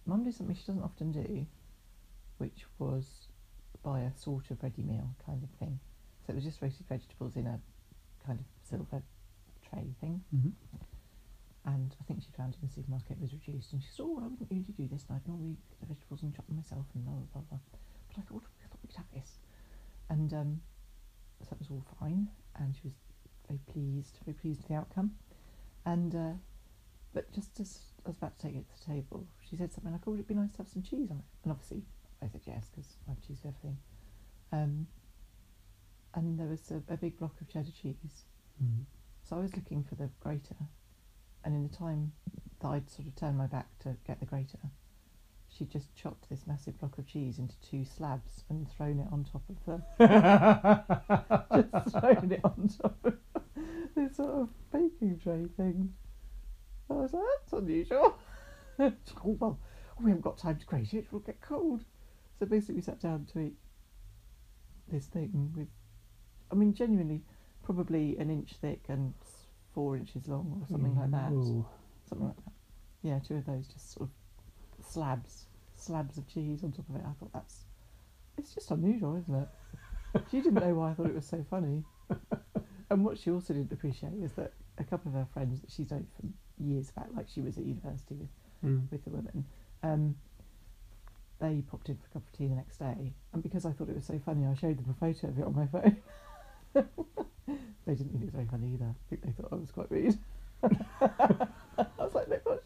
Mum did something she doesn't often do, which was buy a sort of ready meal kind of thing. So it was just roasted vegetables in a kind of silver tray thing. Mm-hmm. And I think she found in the supermarket it was reduced, and she said, "Oh, I wouldn't usually do this, and I'd normally get the vegetables and chop them myself, and blah blah blah blah." But I thought we could have this, and so that was all fine, and she was very pleased with the outcome. And but just as I was about to take it to the table, she said something like, "Oh, would it be nice to have some cheese on it?" And obviously, I said yes because I have cheese with everything. And there was a big block of cheddar cheese, Mm-hmm. so I was looking for the grater. And in the time that I'd sort of turned my back to get the grater, she'd just chopped this massive block of cheese into 2 slabs and thrown it on top of just thrown it on top of this sort of baking tray thing. I was like, that's unusual. Oh, well, we haven't got time to grate it, it'll get cold. So basically we sat down to eat this thing with, I mean, genuinely, probably an inch thick and 4 inches long or something like that. Ooh. Something like that. Yeah, 2 of those just sort of slabs of cheese on top of it. I thought it's just unusual, isn't it? She didn't know why I thought it was so funny. And what she also didn't appreciate is that a couple of her friends that she's known from years back, like she was at university with the women, they popped in for a cup of tea the next day, and because I thought it was so funny, I showed them a photo of it on my phone. They didn't think it was very funny either. I think they thought I was quite rude. I was like, look what